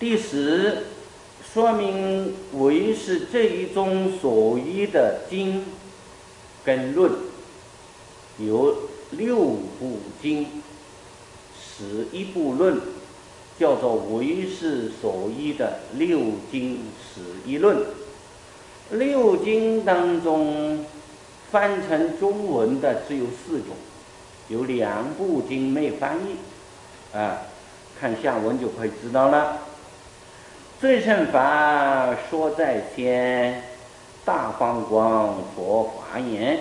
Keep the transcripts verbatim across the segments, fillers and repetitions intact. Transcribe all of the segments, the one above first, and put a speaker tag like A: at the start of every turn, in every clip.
A: 第十，说明唯识这一宗所依的经跟论有六部经，十一部论，叫做唯识所依的六经十一论。六经当中翻成中文的只有四种，有两部经没翻译啊，看下文就可以知道了。最胜法说在先，大放光佛法言。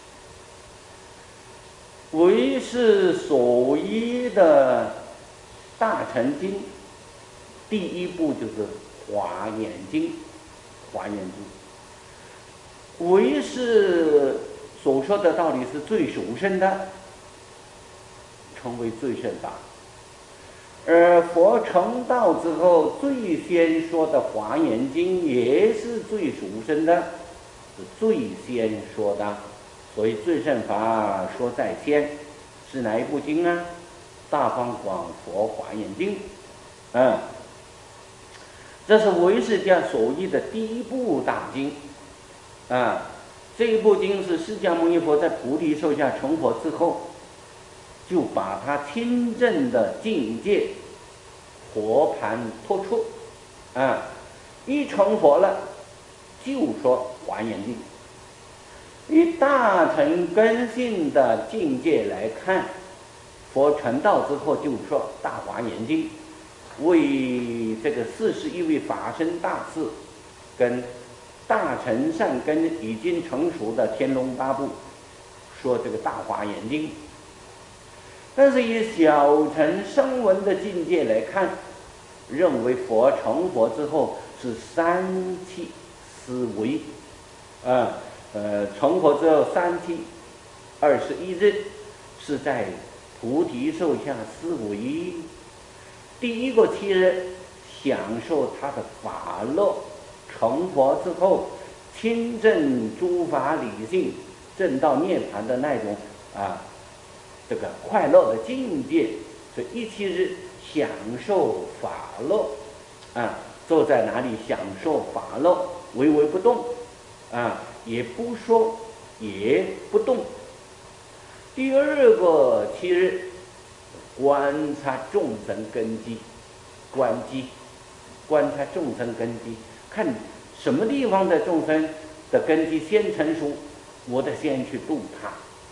A: 唯识所依的大乘经，第一部就是华严经，华严经。唯识所说的道理是最殊胜的，称为最胜法。而佛成道之后，最先说的华严经也是最殊胜的，是最先说的。所以最胜法说在先，是哪一部经呢？大方广佛华严经。嗯，这是唯识家所依的第一部大经。啊，这一部经是释迦牟尼佛在菩提树下成佛之后，就把他亲证的境界佛盘托出，啊，一成佛了，就说华严经。以大乘根性的境界来看，佛成道之后就说大华严经，为这个四十一位法身大士跟大乘善根已经成熟的天龙八部说这个大华严经。但是以小乘声闻的境界来看，认为佛成佛之后是三期思维，啊呃成佛之后三期二十一日是在菩提树下思维。第一个七日享受他的法乐，成佛之后亲证诸法理性，证到涅槃的那种啊这个快乐的境界，所以一七日享受法乐，啊，坐在哪里享受法乐，唯唯不动，啊，也不说，也不动。第二个七日，观察众生根基，观基，观察众生根基，看什么地方的众生的根基先成熟，我得先去度他。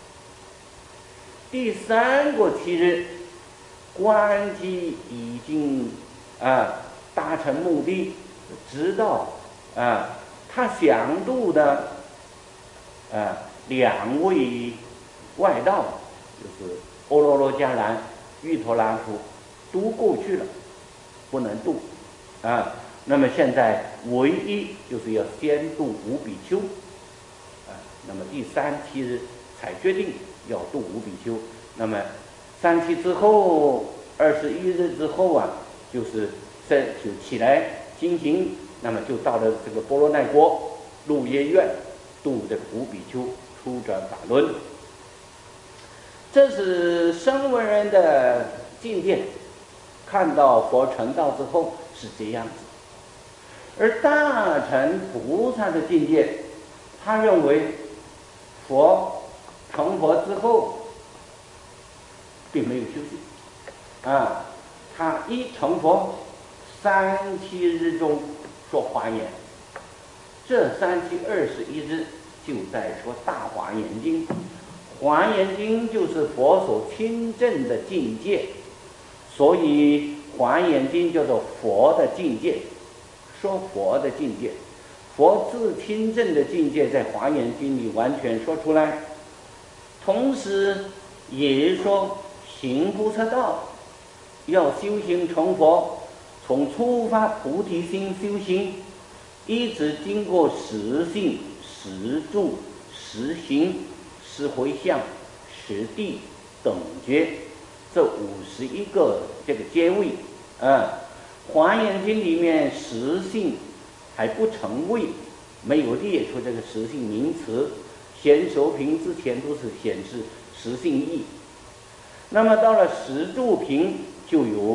A: 第三个七日，观基已经啊达成目的，知道啊他想度的啊两位外道，就是阿罗罗迦蓝、玉陀罗夫，都过去了，不能度啊。那么现在唯一就是要先度五比丘啊。那么第三七日才决定要度五比丘。那么三期之后，二十一日之后啊，就是在就起来进行，那么就到了这个波罗奈国鹿耶院度这个五比丘出转法轮。这是声闻人的境界，看到佛成道之后是这样子。而大乘菩萨的境界，他认为佛成佛之后并没有休息啊，他一成佛三七日中说华严，这三七二十一日就在说大华严经。华严经就是佛所亲证的境界，所以华严经叫做佛的境界，说佛的境界，佛自亲证的境界在华严经里完全说出来。同时也说行菩萨道，要修行成佛，从初发菩提心修行，一直经过实性、实住、实行、实回向、实地、等觉，这五十一个这个阶位啊。华严经里面实性还不成位，没有列出这个实性名词，显手品之前都是显示实性义。那么到了实住品就有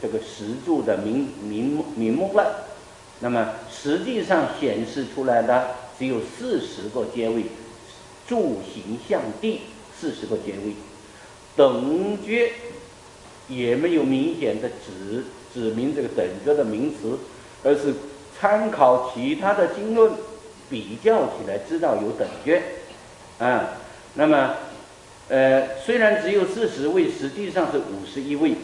A: 这个石柱的名名名目了。那么实际上显示出来的只有四十个阶位，柱形向地四十个阶位，等觉也没有明显的指指明这个等觉的名词，而是参考其他的经论比较起来知道有等觉啊。那么呃，虽然只有四十位，实际上是五十一位。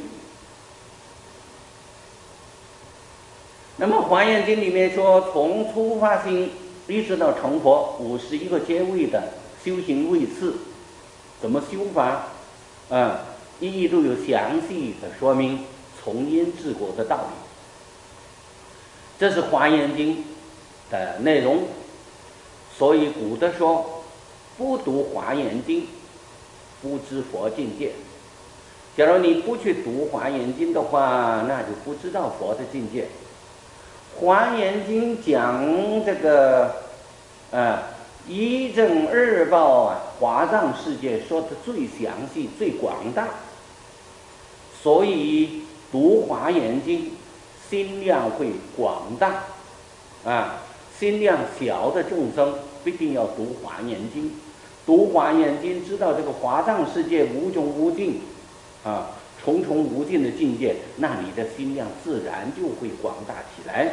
A: 那么《华严经》里面说，从初发心一直到成佛，五十一个阶位的修行位次，怎么修法啊？一一都有详细的说明从因治果的道理。这是《华严经》的内容。所以古德说，不读《华严经》，不知佛境界。假如你不去读《华严经》的话，那就不知道佛的境界。《华严经》讲这个呃一正二报啊，华藏世界说的最详细、最广大，所以读《华严经》心量会广大啊。心量小的众生不一定要读《华严经》，读《华严经》知道这个华藏世界无穷无尽啊，重重无尽的境界，那你的心量自然就会广大起来。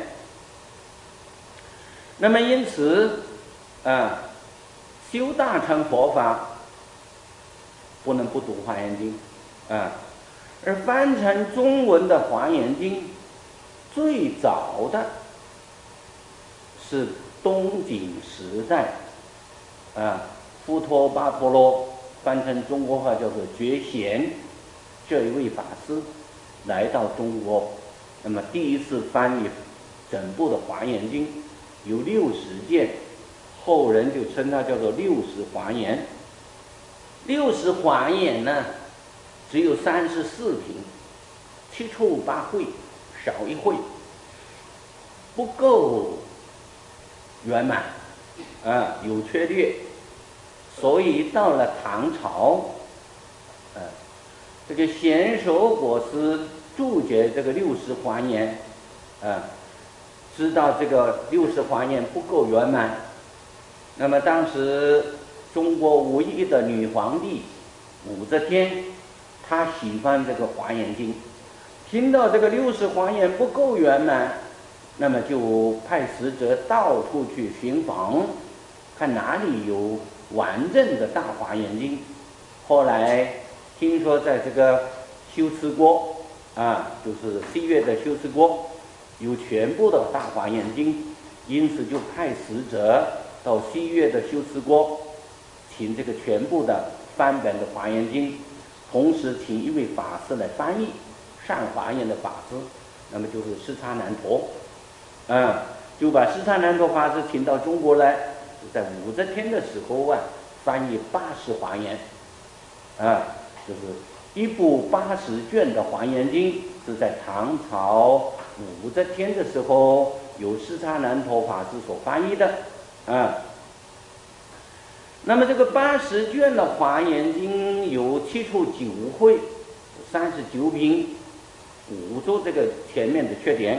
A: 那么因此啊，修大乘佛法不能不读《华严经》啊。而翻成中文的《华严经》最早的是东晋时代啊，富托巴陀罗翻成中国话叫做觉贤这一位法师来到中国，那么第一次翻译整部的《华严经》有六十卷，后人就称它叫做六十华严。六十华严呢，只有三十四品，七处八会，少一会，不够圆满啊，有缺略。所以到了唐朝，呃，这个贤首果师注解这个六十华严，啊，知道这个六十华严不够圆满。那么当时中国唯一的女皇帝武则天，她喜欢这个华严经，听到这个六十华严不够圆满，那么就派使者到处去寻访，看哪里有完整的大华严经。后来听说在这个修持国啊，就是西岳的修持国有全部的大华严经，因此就派使者到西岳的修持国，请这个全部的翻本的华严经，同时请一位法师来翻译上华严的法师，那么就是释迦难陀，啊，就把释迦难陀法师请到中国来，在武则天的时候啊，翻译八十华严，啊，就是一部八十卷的华严经，是在唐朝武则天的时候由释迦难陀法师所翻译的，啊。那么这个八十卷的华严经有七处九会，三十九品，补足这个前面的缺点，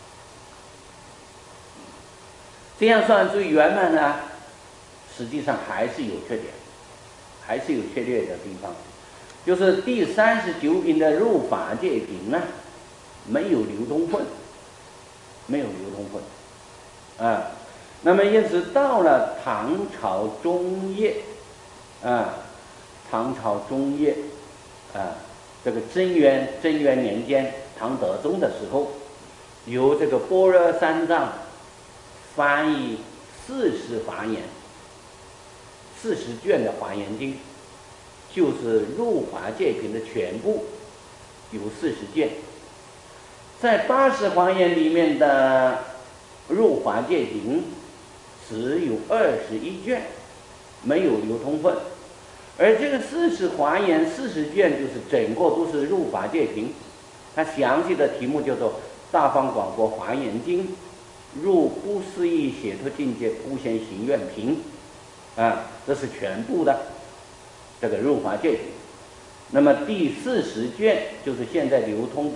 A: 这样算最圆满呢？实际上还是有缺点，还是有缺略的地方。就是第三十九品的入法界品呢，没有流通分，没有流通分，啊。那么因此到了唐朝中叶，啊，唐朝中叶，啊，这个贞元贞元年间，唐德宗的时候，由这个般若三藏翻译四十华严，四十卷的华严经，就是入法界品的全部，有四十卷。在八十华严里面的入法界品只有二十一卷，没有流通分。而这个四十华严四十卷就是整个都是入法界品，它详细的题目叫做《大方广博华严经》，入不思议解脱境界普贤行愿品，啊，这是全部的这个入法界品。那么第四十卷就是现在流通的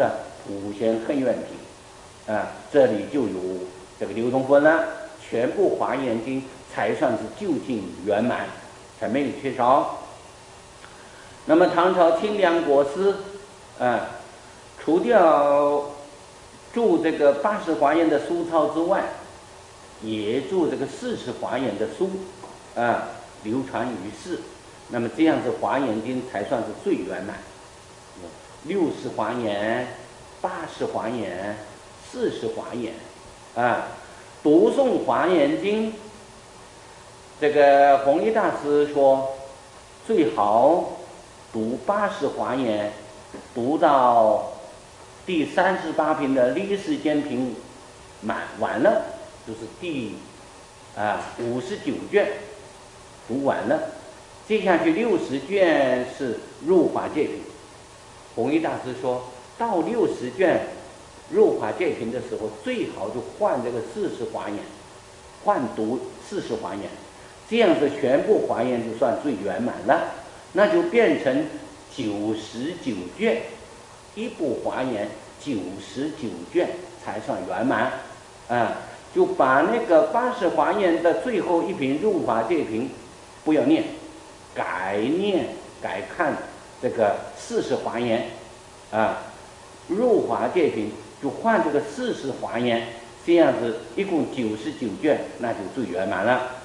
A: 普贤恨愿品，啊，这里就有这个流通分了，全部华严经才算是究竟圆满，才没有缺少。那么唐朝清凉国师，啊，除掉注这个八十华严的书抄之外，也注这个四十华严的书，啊，流传于世。那么这样子华严经才算是最圆满。六十华严、八十华严、四十华严，啊，读诵华严经，这个弘一大师说，最好读八十华严，读到第三十八品的历世间品满完了，就是第啊五十九卷读完了，接下去六十卷是入法界品。弘一大师说到六十卷入法界品的时候，最好就换这个四十华严，换读四十华严，这样子全部华严就算最圆满了，那就变成九十九卷，一部华严九十九卷才算圆满，啊，就把那个八十华严的最后一品入法界品不要念，改念改看这个四十华严，啊，入法界品就换这个四十华严，这样子一共九十九卷，那就最圆满了。